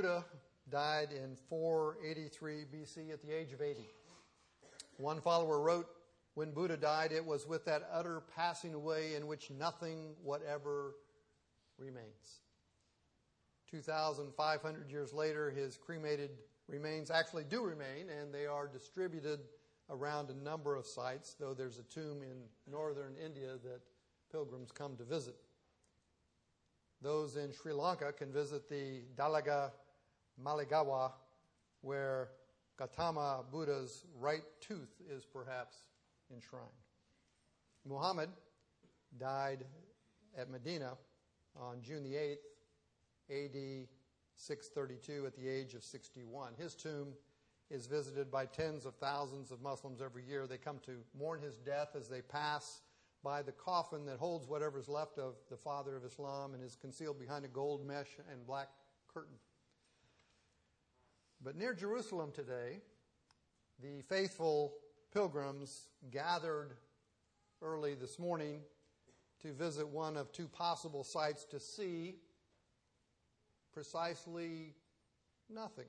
Buddha died in 483 BC at the age of 80. One follower wrote, when Buddha died, it was with that utter passing away in which nothing whatever remains. 2,500 years later, his cremated remains actually do remain, and they are distributed around a number of sites, though there's a tomb in northern India that pilgrims come to visit. Those in Sri Lanka can visit the Dalaga Maligawa, where Gautama Buddha's right tooth is perhaps enshrined. Muhammad died at Medina on June the 8th, A.D. 632 at the age of 61. His tomb is visited by tens of thousands of Muslims every year. They come to mourn his death as they pass by the coffin that holds whatever's left of the father of Islam and is concealed behind a gold mesh and black curtain. But near Jerusalem today, the faithful pilgrims gathered early this morning to visit one of two possible sites to see precisely nothing.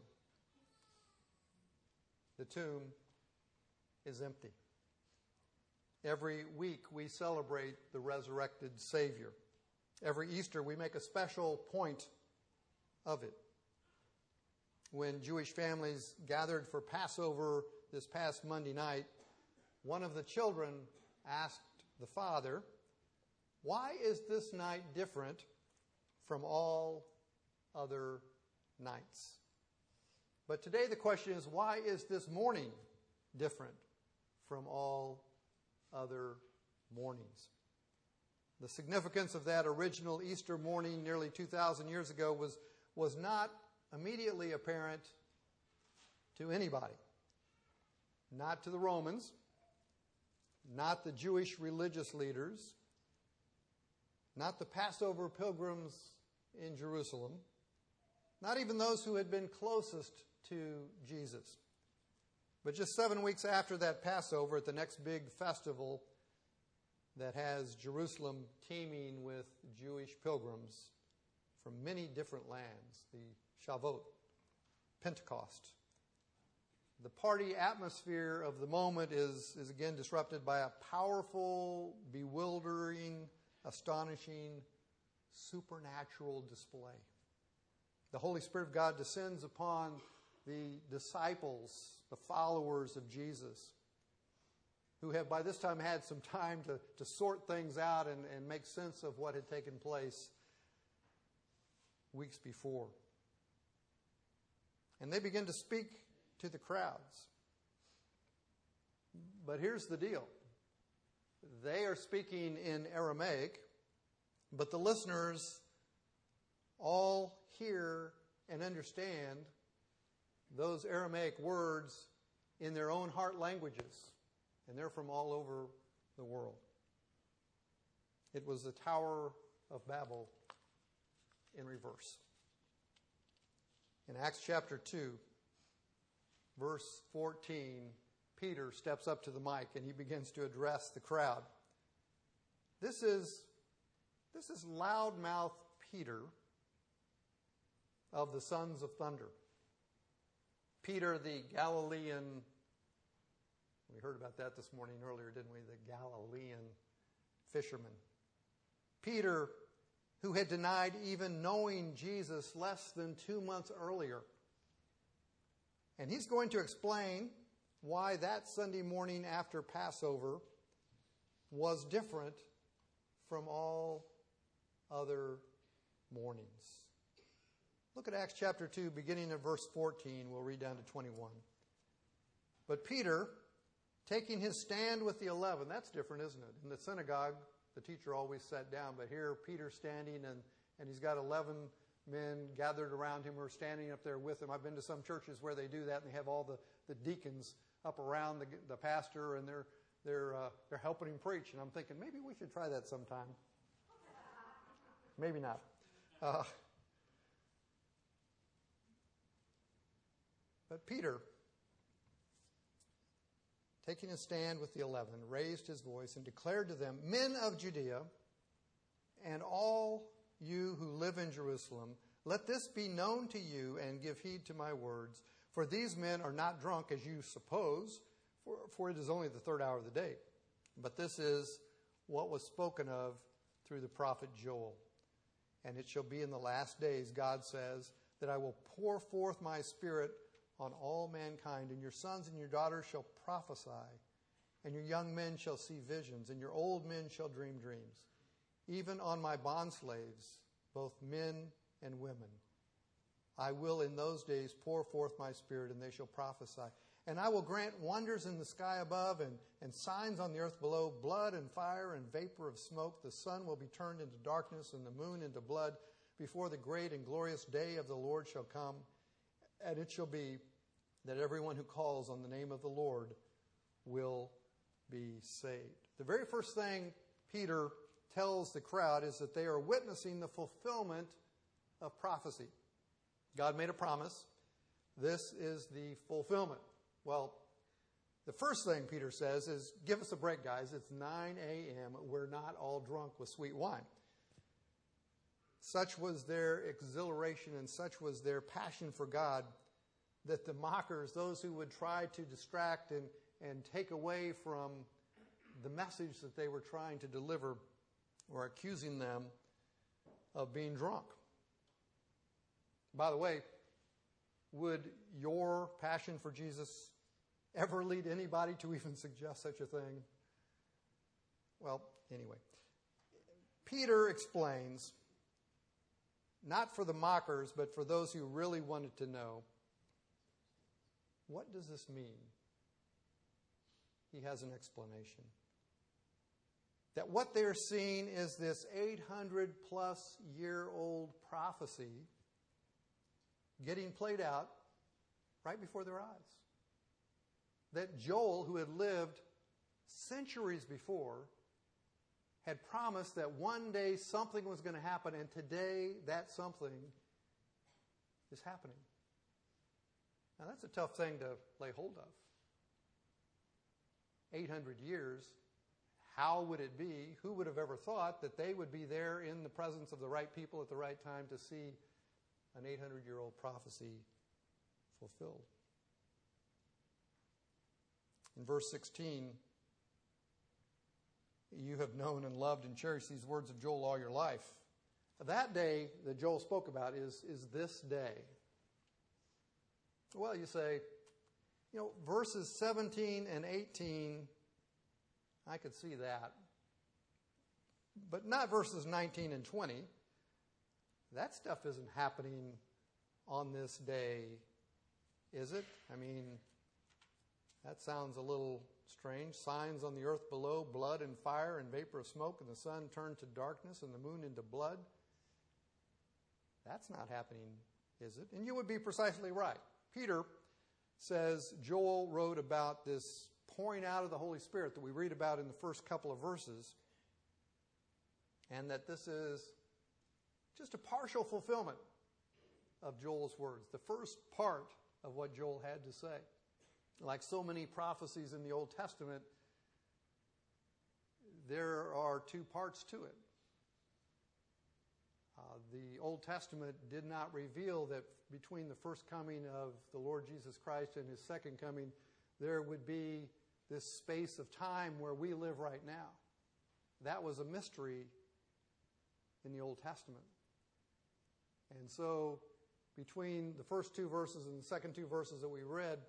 The tomb is empty. Every week we celebrate the resurrected Savior. Every Easter we make a special point of it. When Jewish families gathered for Passover this past Monday night, one of the children asked the father, "Why is this night different from all other nights?" But today the question is, why is this morning different from all other mornings? The significance of that original Easter morning nearly 2,000 years ago was not immediately apparent to anybody. Not to the Romans, not the Jewish religious leaders, not the Passover pilgrims in Jerusalem, not even those who had been closest to Jesus. But just 7 weeks after that Passover, at the next big festival that has Jerusalem teeming with Jewish pilgrims from many different lands, the Shavuot, Pentecost, the party atmosphere of the moment is again disrupted by a powerful, bewildering, astonishing, supernatural display. The Holy Spirit of God descends upon the disciples, the followers of Jesus, who have by this time had some time to sort things out and make sense of what had taken place weeks before. And they begin to speak to the crowds. But here's the deal. They are speaking in Aramaic, but the listeners all hear and understand those Aramaic words in their own heart languages, and they're from all over the world. It was the Tower of Babel in reverse. In Acts chapter 2, verse 14, Peter steps up to the mic and he begins to address the crowd. This is loudmouth Peter of the Sons of Thunder. Peter the Galilean, we heard about that this morning earlier, didn't we? The Galilean fisherman. Peter, who had denied even knowing Jesus less than 2 months earlier. And he's going to explain why that Sunday morning after Passover was different from all other mornings. Look at Acts chapter 2, beginning at verse 14. We'll read down to 21. But Peter, taking his stand with the 11, that's different, isn't it? In the synagogue, the teacher always sat down, but here Peter's standing and he's got 11 men gathered around him who are standing up there with him. I've been to some churches where they do that and they have all the deacons up around the pastor and they're helping him preach. And I'm thinking, maybe we should try that sometime. Maybe not. But Peter, taking a stand with the 11, raised his voice and declared to them, "Men of Judea, and all you who live in Jerusalem, Let this be known to you, and give heed to my words. For these men are not drunk, as you suppose, for it is only the third hour of the day. But this is what was spoken of through the prophet Joel. And it shall be in the last days, God says, that I will pour forth my Spirit on all mankind, and your sons and your daughters shall prophesy, and your young men shall see visions, and your old men shall dream dreams. Even on my bondslaves, both men and women, I will in those days pour forth my Spirit, and they shall prophesy. And I will grant wonders in the sky above and signs on the earth below, blood and fire and vapor of smoke. The sun will be turned into darkness and the moon into blood before the great and glorious day of the Lord shall come. And it shall be that everyone who calls on the name of the Lord will be saved. The very first thing Peter tells the crowd is that they are witnessing the fulfillment of prophecy. God made a promise. This is the fulfillment. Well, the first thing Peter says is, give us a break, guys. It's 9 a.m. We're not all drunk with sweet wine. Such was their exhilaration and such was their passion for God that the mockers, those who would try to distract and take away from the message that they were trying to deliver, were accusing them of being drunk. By the way, would your passion for Jesus ever lead anybody to even suggest such a thing? Well, anyway, Peter explains, not for the mockers, but for those who really wanted to know, what does this mean? He has an explanation. That what they're seeing is this 800-plus-year-old prophecy getting played out right before their eyes. That Joel, who had lived centuries before, had promised that one day something was going to happen, and today that something is happening. Now that's a tough thing to lay hold of. 800 years, how would it be? Who would have ever thought that they would be there in the presence of the right people at the right time to see an 800-year-old prophecy fulfilled? In verse 16, you have known and loved and cherished these words of Joel all your life. That day that Joel spoke about is this day. Well, you say, verses 17 and 18, I could see that. But not verses 19 and 20. That stuff isn't happening on this day, is it? I mean, that sounds a little strange. Signs on the earth below, blood and fire and vapor of smoke, and the sun turned to darkness and the moon into blood. That's not happening, is it? And you would be precisely right. Peter says Joel wrote about this pouring out of the Holy Spirit that we read about in the first couple of verses, and that this is just a partial fulfillment of Joel's words, the first part of what Joel had to say. Like so many prophecies in the Old Testament, there are two parts to it. The Old Testament did not reveal that between the first coming of the Lord Jesus Christ and his second coming, there would be this space of time where we live right now. That was a mystery in the Old Testament. And so, between the first two verses and the second two verses that we read,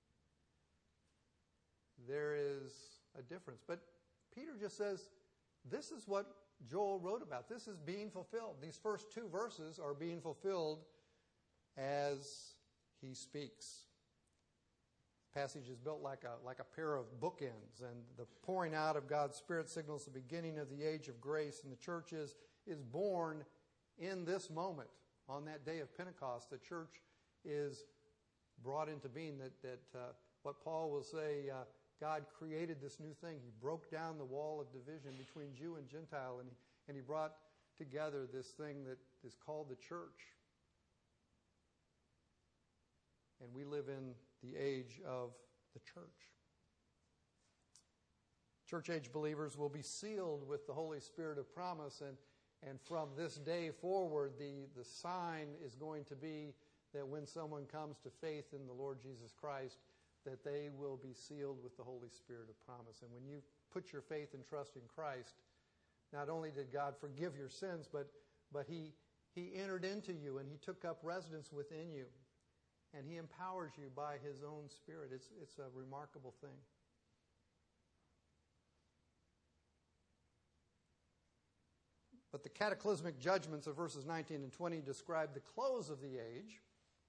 there is a difference. But Peter just says, this is what Joel wrote about. This is being fulfilled. These first two verses are being fulfilled as he speaks. The passage is built like a pair of bookends, and the pouring out of God's Spirit signals the beginning of the age of grace, and the church is born in this moment. On that day of Pentecost, the church is brought into being. That what Paul will say, God created this new thing. He broke down the wall of division between Jew and Gentile, and he brought together this thing that is called the church. And we live in the age of the church. Church age believers will be sealed with the Holy Spirit of promise, and And from this day forward, the sign is going to be that when someone comes to faith in the Lord Jesus Christ, that they will be sealed with the Holy Spirit of promise. And when you put your faith and trust in Christ, not only did God forgive your sins, but He entered into you and He took up residence within you. And He empowers you by His own Spirit. It's a remarkable thing. But the cataclysmic judgments of verses 19 and 20 describe the close of the age.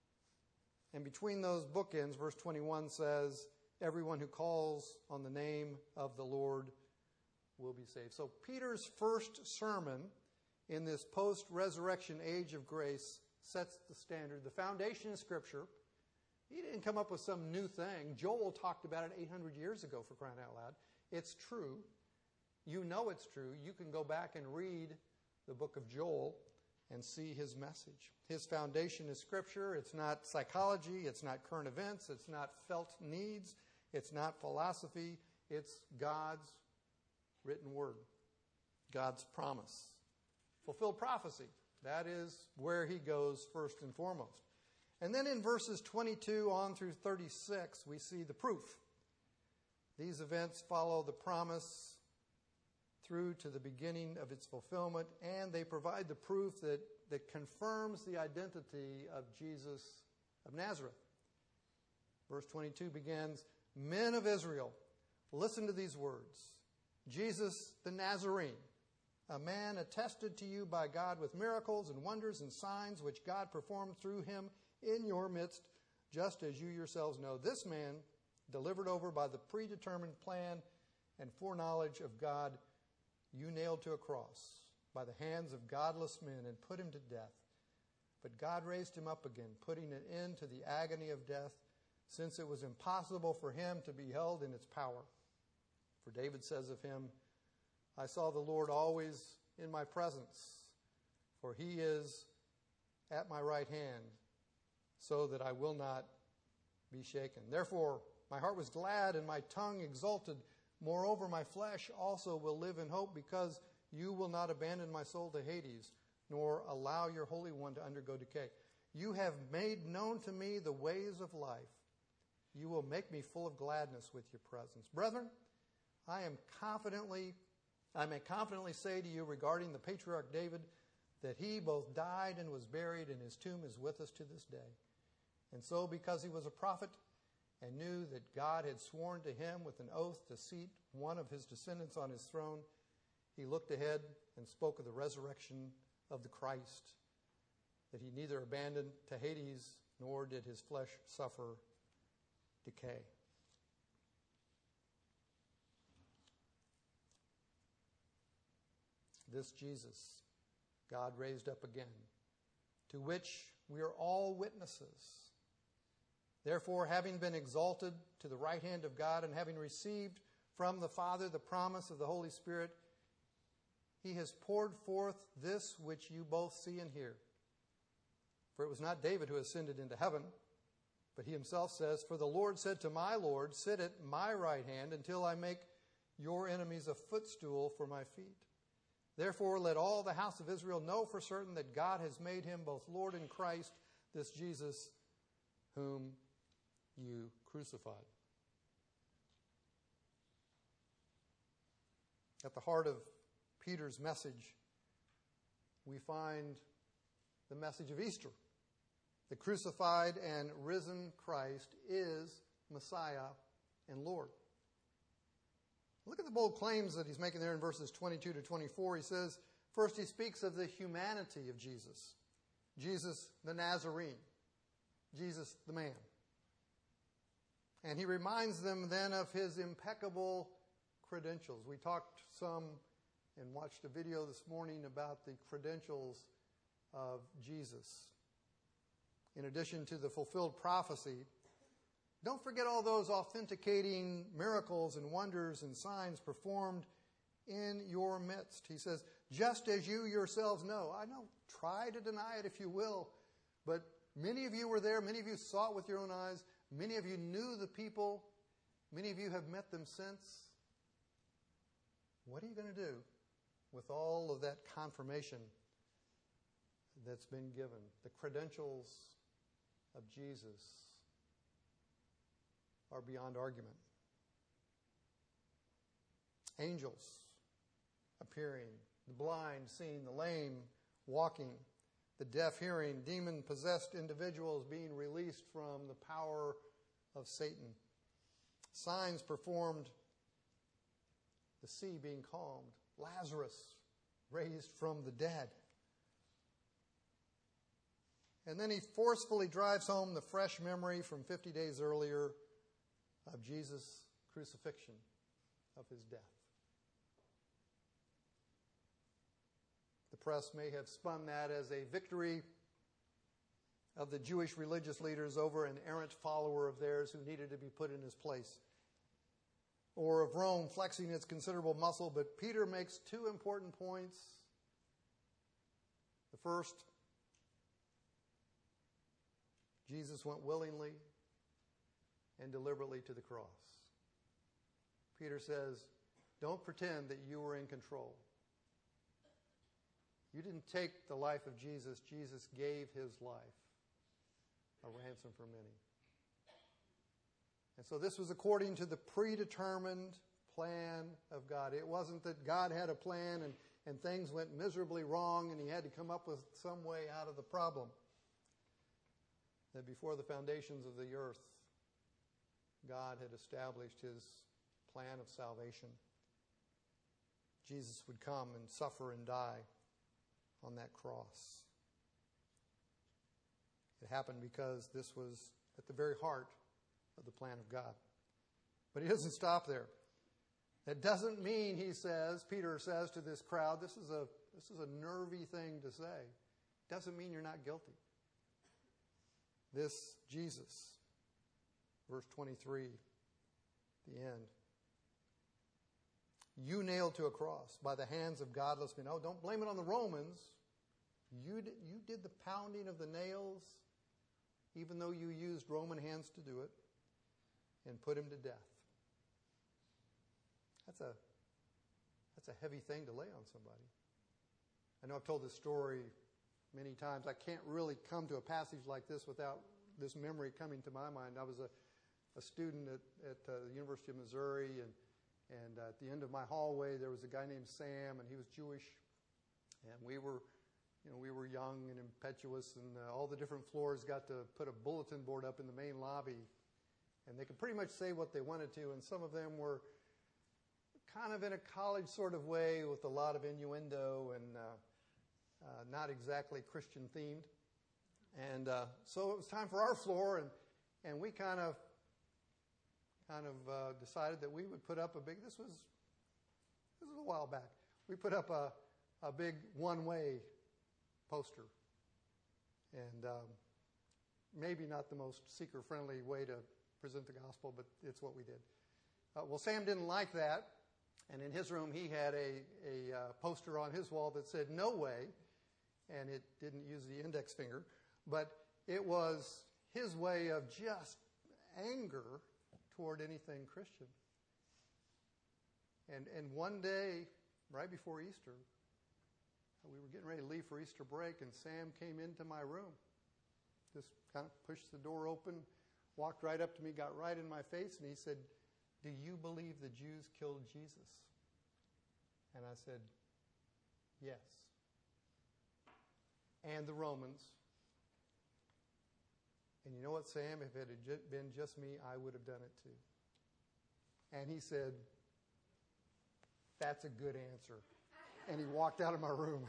And between those bookends, verse 21 says, everyone who calls on the name of the Lord will be saved. So Peter's first sermon in this post-resurrection age of grace sets the standard. The foundation is Scripture. He didn't come up with some new thing. Joel talked about it 800 years ago, for crying out loud. It's true. You know it's true. You can go back and read the book of Joel and see his message. His foundation is Scripture. It's not psychology. It's not current events. It's not felt needs. It's not philosophy. It's God's written word, God's promise. Fulfilled prophecy. That is where he goes first and foremost. And then in verses 22 on through 36, we see the proof. These events follow the promise through to the beginning of its fulfillment, and they provide the proof that confirms the identity of Jesus of Nazareth. Verse 22 begins, "Men of Israel, listen to these words. Jesus the Nazarene, a man attested to you by God with miracles and wonders and signs which God performed through him in your midst, just as you yourselves know. This man, delivered over by the predetermined plan and foreknowledge of God, you nailed to a cross by the hands of godless men and put him to death. But God raised him up again, putting an end to the agony of death, since it was impossible for him to be held in its power. For David says of him, I saw the Lord always in my presence, for he is at my right hand, so that I will not be shaken. Therefore, my heart was glad and my tongue exulted. Moreover, my flesh also will live in hope, because you will not abandon my soul to Hades, nor allow your Holy One to undergo decay. You have made known to me the ways of life. You will make me full of gladness with your presence. Brethren, I may confidently say to you regarding the patriarch David, that he both died and was buried, and his tomb is with us to this day. And so, because he was a prophet and knew that God had sworn to him with an oath to seat one of his descendants on his throne, he looked ahead and spoke of the resurrection of the Christ, that he neither abandoned to Hades nor did his flesh suffer decay. This Jesus God raised up again, to which we are all witnesses. Therefore, having been exalted to the right hand of God and having received from the Father the promise of the Holy Spirit, he has poured forth this which you both see and hear. For it was not David who ascended into heaven, but he himself says, For the Lord said to my Lord, Sit at my right hand until I make your enemies a footstool for my feet. Therefore, let all the house of Israel know for certain that God has made him both Lord and Christ, this Jesus whom you crucified. At the heart of Peter's message, we find the message of Easter. The crucified and risen Christ is Messiah and Lord. Look at the bold claims that he's making there in verses 22 to 24. He says, first he speaks of the humanity of Jesus. Jesus the Nazarene. Jesus the man. And he reminds them then of his impeccable credentials. We talked some and watched a video this morning about the credentials of Jesus. In addition to the fulfilled prophecy, don't forget all those authenticating miracles and wonders and signs performed in your midst. He says, just as you yourselves know. I know, try to deny it if you will, but many of you were there. Many of you saw it with your own eyes. Many of you knew the people. Many of you have met them since. What are you going to do? with all of that confirmation that's been given, the credentials of Jesus are beyond argument. Angels appearing, the blind seeing, the lame walking, the deaf hearing, demon-possessed individuals being released from the power of Satan, signs performed, the sea being calmed, Lazarus raised from the dead. And then he forcefully drives home the fresh memory from 50 days earlier of Jesus' crucifixion, of his death. The press may have spun that as a victory of the Jewish religious leaders over an errant follower of theirs who needed to be put in his place, or of Rome flexing its considerable muscle. But Peter makes two important points. The first, Jesus went willingly and deliberately to the cross. Peter says, don't pretend that you were in control. You didn't take the life of Jesus. Jesus gave his life, a ransom for many. And so this was according to the predetermined plan of God. It wasn't that God had a plan and things went miserably wrong and he had to come up with some way out of the problem. That before the foundations of the earth, God had established his plan of salvation. Jesus would come and suffer and die on that cross. It happened because this was at the very heart of the plan of God. But he doesn't stop there. That doesn't mean, Peter says to this crowd, this is a nervy thing to say. Doesn't mean you're not guilty. This Jesus, verse 23, the end. You nailed to a cross by the hands of godless men. Oh, don't blame it on the Romans. You did the pounding of the nails, even though you used Roman hands to do it, and put him to death. That's a heavy thing to lay on somebody. I know I've told this story many times. I can't really come to a passage like this without this memory coming to my mind. I was a student at the University of Missouri, and at the end of my hallway there was a guy named Sam, and he was Jewish, and we were young and impetuous, and all the different floors got to put a bulletin board up in the main lobby, and they could pretty much say what they wanted to, and some of them were kind of in a college sort of way with a lot of innuendo and not exactly Christian themed. And so it was time for our floor, and we kind of decided that we would put up this was a while back. We put up a big one-way poster. And maybe not the most seeker-friendly way to present the gospel, but it's what we did. Well, Sam didn't like that, and in his room he had a poster on his wall that said, "No way," and it didn't use the index finger, but it was his way of just anger toward anything Christian. And one day, right before Easter, we were getting ready to leave for Easter break, and Sam came into my room, just kind of pushed the door open, walked right up to me, got right in my face, and he said, "Do you believe the Jews killed Jesus?" And I said, "Yes. And the Romans." And you know what, Sam? If it had been just me, I would have done it too. And he said, "That's a good answer." And he walked out of my room.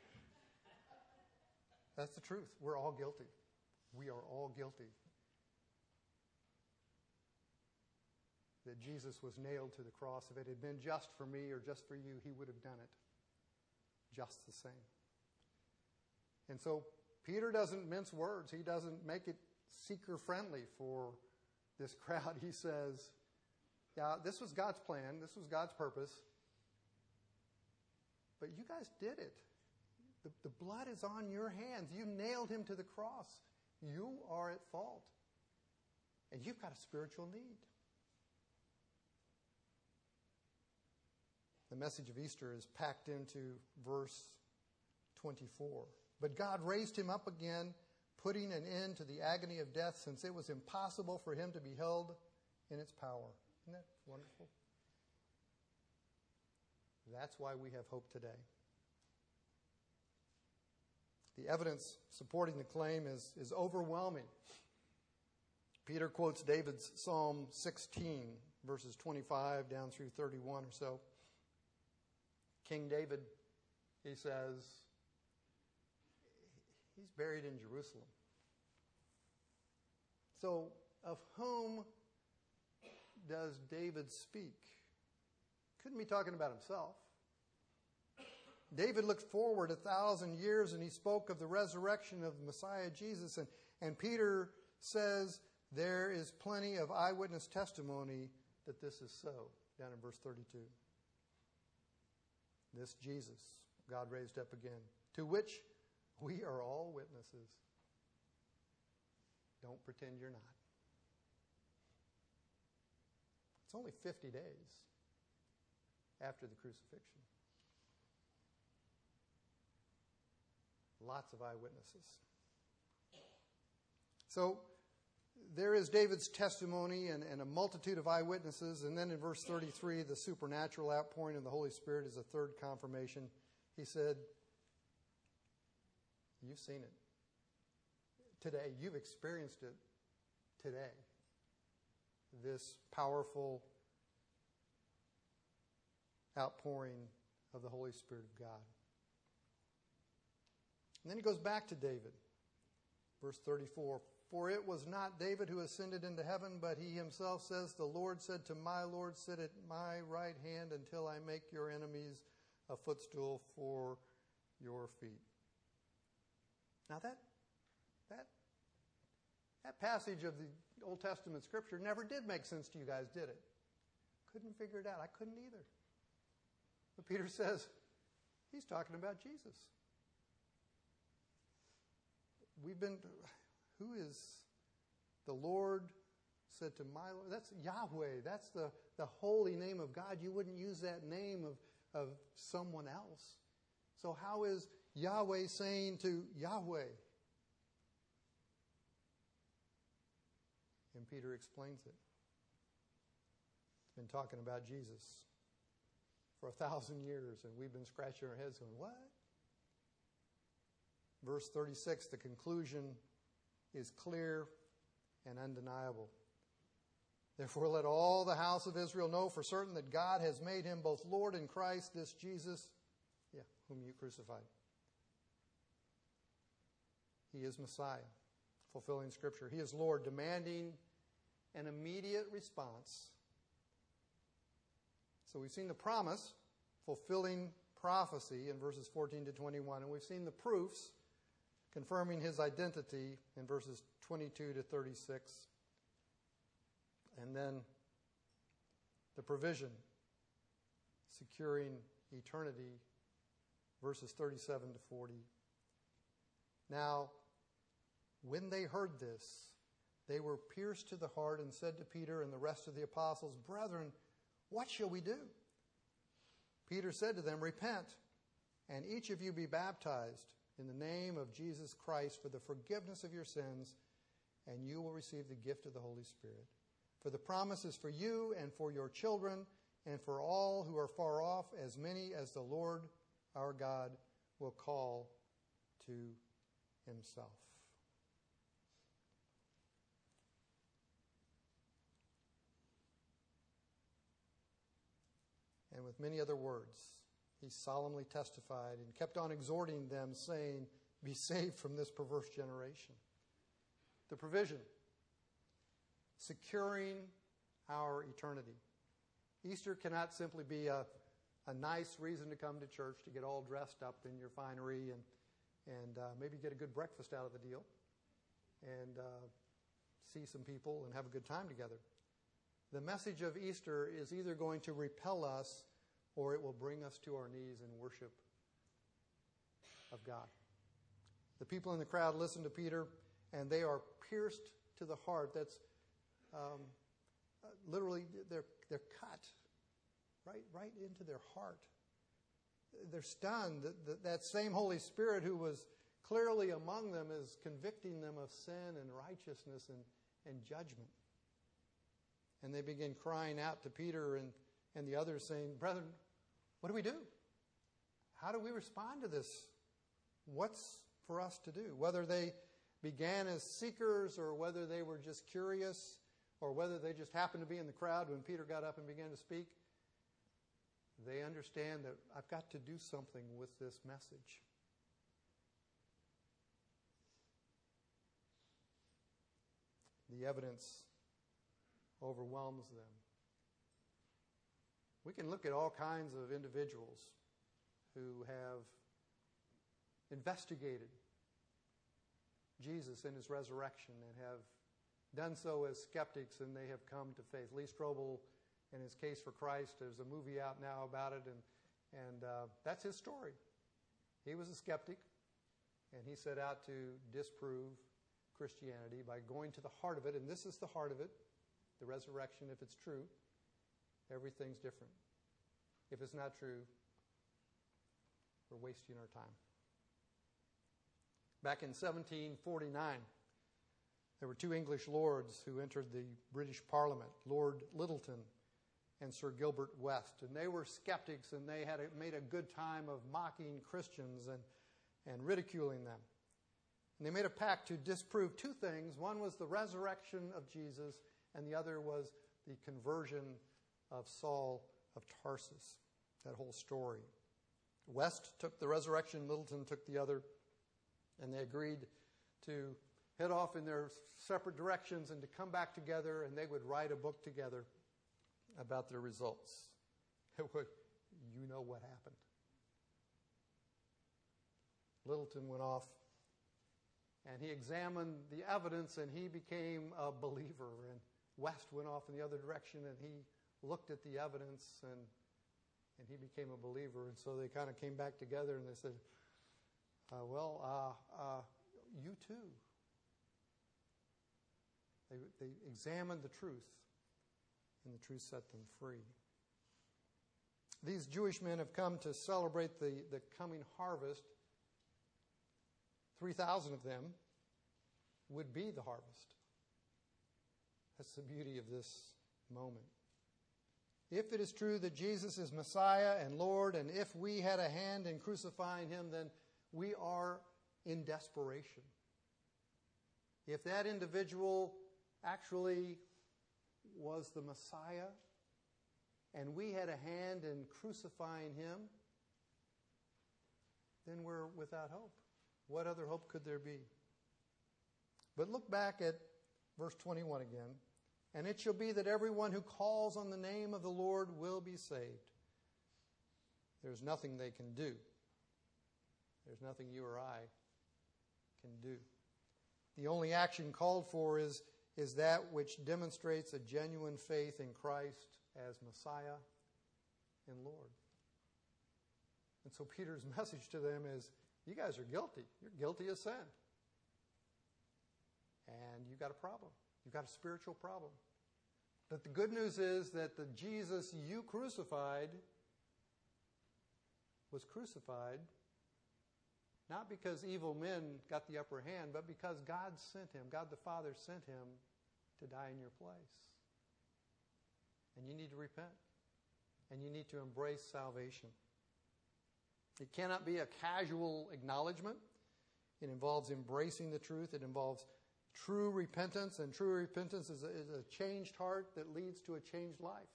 That's the truth. We're all guilty. We are all guilty. That Jesus was nailed to the cross. If it had been just for me or just for you, he would have done it just the same. And so Peter doesn't mince words. He doesn't make it seeker-friendly for this crowd. He says, yeah, this was God's plan. This was God's purpose. But you guys did it. The blood is on your hands. You nailed him to the cross. You are at fault. And you've got a spiritual need. The message of Easter is packed into verse 24. But God raised him up again, putting an end to the agony of death, since it was impossible for him to be held in its power. Isn't that wonderful? That's why we have hope today. The evidence supporting the claim is overwhelming. Peter quotes David's Psalm 16, verses 25 down through 31 or so. King David, he says, he's buried in Jerusalem. So, of whom does David speak? Couldn't be talking about himself. David looked forward 1,000 years and he spoke of the resurrection of the Messiah Jesus. And Peter says there is plenty of eyewitness testimony that this is so, down in verse 32. This Jesus, God raised up again, to which we are all witnesses. Don't pretend you're not. It's only 50 days after the crucifixion. Lots of eyewitnesses. So there is David's testimony and a multitude of eyewitnesses. And then in verse 33, the supernatural outpouring of the Holy Spirit is a third confirmation. He said, you've seen it today. You've experienced it today. This powerful outpouring of the Holy Spirit of God. And then he goes back to David. Verse 34, for it was not David who ascended into heaven, but he himself says, the Lord said to my Lord, sit at my right hand until I make your enemies a footstool for your feet. Now that passage of the Old Testament scripture never did make sense to you guys, did it? Couldn't figure it out. I couldn't either. But Peter says, he's talking about Jesus. Who is the Lord said to my Lord? That's Yahweh. That's the holy name of God. You wouldn't use that name of someone else. So how is Yahweh saying to Yahweh? And Peter explains it. He's been talking about Jesus for 1,000 years, and we've been scratching our heads going, what? Verse 36, the conclusion is clear and undeniable. Therefore, let all the house of Israel know for certain that God has made him both Lord and Christ, this Jesus, whom you crucified. He is Messiah, fulfilling Scripture. He is Lord, demanding an immediate response. So we've seen the promise, fulfilling prophecy in verses 14 to 21, and we've seen the proofs, confirming his identity in verses 22 to 36. And then the provision, securing eternity, verses 37 to 40. Now, when they heard this, they were pierced to the heart and said to Peter and the rest of the apostles, brethren, what shall we do? Peter said to them, repent, and each of you be baptized in the name of Jesus Christ for the forgiveness of your sins, and you will receive the gift of the Holy Spirit. For the promise is for you and for your children and for all who are far off, as many as the Lord our God will call to himself. And with many other words, he solemnly testified and kept on exhorting them, saying, be saved from this perverse generation. The provision, securing our eternity. Easter cannot simply be a nice reason to come to church, to get all dressed up in your finery and maybe get a good breakfast out of the deal and see some people and have a good time together. The message of Easter is either going to repel us or it will bring us to our knees in worship of God. The people in the crowd listen to Peter, and they are pierced to the heart. That's literally, they're cut right into their heart. They're stunned that same Holy Spirit who was clearly among them is convicting them of sin and righteousness and judgment. And they begin crying out to Peter and the others saying, "Brethren, what do we do? How do we respond to this? What's for us to do?" Whether they began as seekers or whether they were just curious or whether they just happened to be in the crowd when Peter got up and began to speak, they understand that I've got to do something with this message. The evidence overwhelms them. We can look at all kinds of individuals who have investigated Jesus and his resurrection and have done so as skeptics, and they have come to faith. Lee Strobel, in his Case for Christ, there's a movie out now about it, and that's his story. He was a skeptic, and he set out to disprove Christianity by going to the heart of it, and this is the heart of it, the resurrection. If it's true, everything's different. If it's not true, we're wasting our time. Back in 1749, there were two English lords who entered the British Parliament, Lord Lyttelton and Sir Gilbert West. And they were skeptics, and they had made a good time of mocking Christians and ridiculing them. And they made a pact to disprove two things. One was the resurrection of Jesus, and the other was the conversion of Saul of Tarsus. That whole story. West took the resurrection, Lyttelton took the other, and they agreed to head off in their separate directions and to come back together, and they would write a book together about their results. You know what happened. Lyttelton went off, and he examined the evidence, and he became a believer. And West went off in the other direction, and he looked at the evidence, and he became a believer. And so they kind of came back together, and they said, you too. They examined the truth, and the truth set them free. These Jewish men have come to celebrate the coming harvest. 3,000 of them would be the harvest. That's the beauty of this moment. If it is true that Jesus is Messiah and Lord, and if we had a hand in crucifying him, then we are in desperation. If that individual actually was the Messiah, and we had a hand in crucifying him, then we're without hope. What other hope could there be? But look back at verse 21 again. And it shall be that everyone who calls on the name of the Lord will be saved. There's nothing they can do. There's nothing you or I can do. The only action called for is that which demonstrates a genuine faith in Christ as Messiah and Lord. And so Peter's message to them is, you guys are guilty. You're guilty of sin. And you've got a problem. You've got a spiritual problem. But the good news is that the Jesus you crucified was crucified not because evil men got the upper hand, but because God sent him. God the Father sent him to die in your place. And you need to repent. And you need to embrace salvation. It cannot be a casual acknowledgement. It involves embracing the truth. It involves true repentance, and true repentance is a changed heart that leads to a changed life.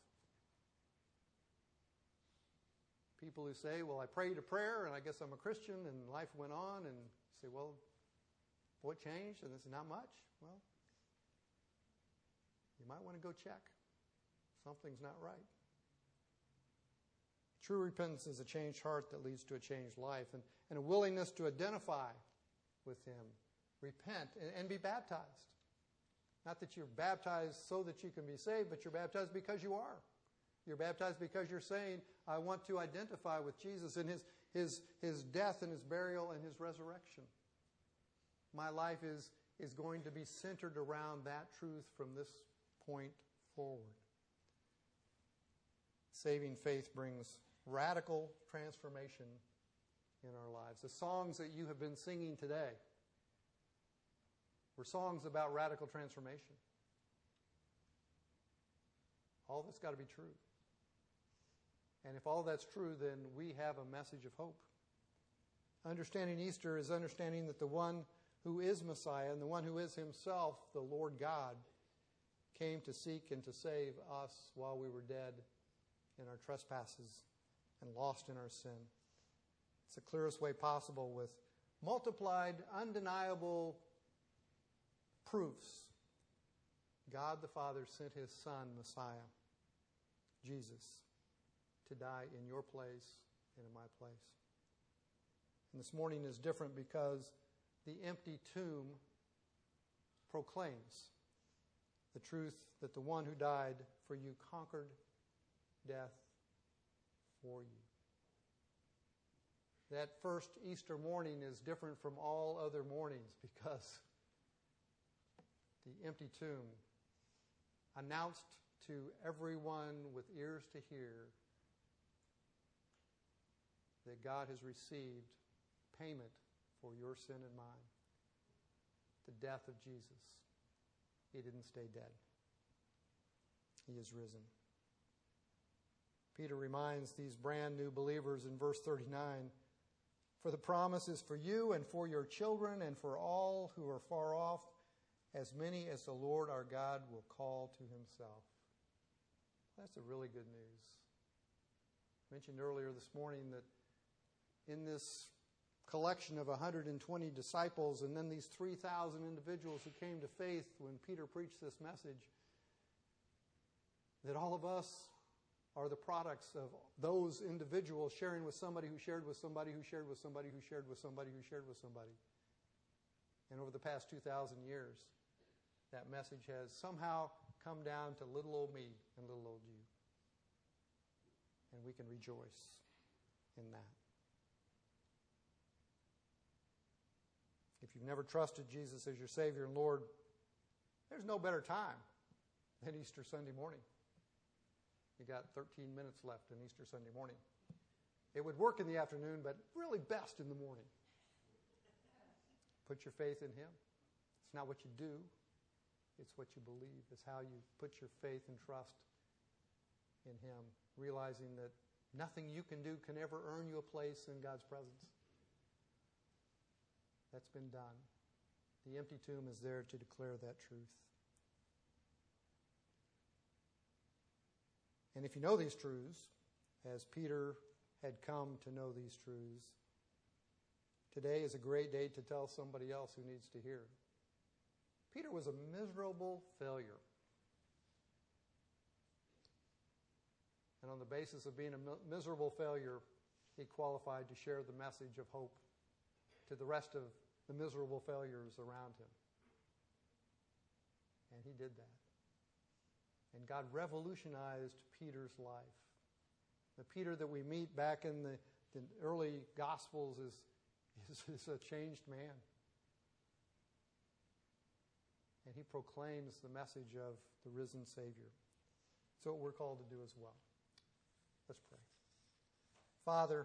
People who say, well, I prayed a prayer, and I guess I'm a Christian, and life went on, and say, well, what changed? And this is not much. Well, you might want to go check. Something's not right. True repentance is a changed heart that leads to a changed life, and a willingness to identify with him. Repent and be baptized. Not that you're baptized so that you can be saved, but you're baptized because you are. You're baptized because you're saying, I want to identify with Jesus in his death and his burial and his resurrection. My life is going to be centered around that truth from this point forward. Saving faith brings radical transformation in our lives. The songs that you have been singing today were songs about radical transformation. All that's got to be true. And if all that's true, then we have a message of hope. Understanding Easter is understanding that the one who is Messiah and the one who is himself the Lord God came to seek and to save us while we were dead in our trespasses and lost in our sin. It's the clearest way possible with multiplied, undeniable proofs. God the Father sent his Son, Messiah, Jesus, to die in your place and in my place. And this morning is different because the empty tomb proclaims the truth that the one who died for you conquered death for you. That first Easter morning is different from all other mornings because the empty tomb announced to everyone with ears to hear that God has received payment for your sin and mine. The death of Jesus. He didn't stay dead. He is risen. Peter reminds these brand new believers in verse 39, "For the promise is for you and for your children and for all who are far off, as many as the Lord our God will call to himself." That's a really good news. I mentioned earlier this morning that in this collection of 120 disciples and then these 3,000 individuals who came to faith when Peter preached this message, that all of us are the products of those individuals sharing with somebody who shared with somebody who shared with somebody who shared with somebody who shared with somebody. And over the past 2,000 years, that message has somehow come down to little old me and little old you. And we can rejoice in that. If you've never trusted Jesus as your Savior and Lord, there's no better time than Easter Sunday morning. You got 13 minutes left in Easter Sunday morning. It would work in the afternoon, but really best in the morning. Put your faith in him. It's not what you do. It's what you believe. It's how you put your faith and trust in him, realizing that nothing you can do can ever earn you a place in God's presence. That's been done. The empty tomb is there to declare that truth. And if you know these truths, as Peter had come to know these truths, today is a great day to tell somebody else who needs to hear. Peter was a miserable failure. And on the basis of being a miserable failure, he qualified to share the message of hope to the rest of the miserable failures around him. And he did that. And God revolutionized Peter's life. The Peter that we meet back in the early Gospels is a changed man. And he proclaims the message of the risen Savior. It's what we're called to do as well. Let's pray. Father,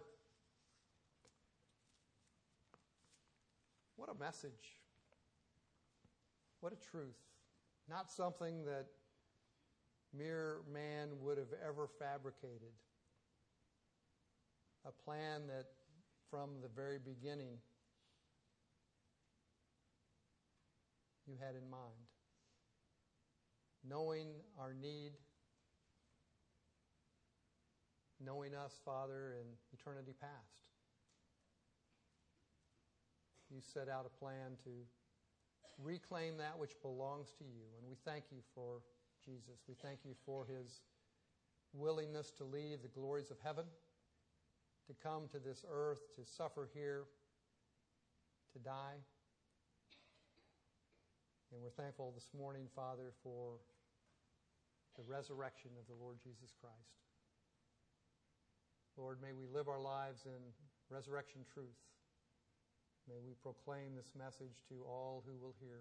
what a message. What a truth. Not something that mere man would have ever fabricated. A plan that from the very beginning you had in mind. Knowing our need, knowing us, Father, in eternity past. You set out a plan to reclaim that which belongs to you. And we thank you for Jesus. We thank you for his willingness to leave the glories of heaven, to come to this earth, to suffer here, to die. And we're thankful this morning, Father, for the resurrection of the Lord Jesus Christ. Lord, may we live our lives in resurrection truth. May we proclaim this message to all who will hear.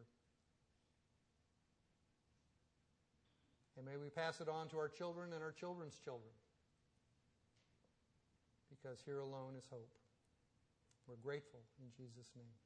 And may we pass it on to our children and our children's children. because here alone is hope. We're grateful in Jesus' name.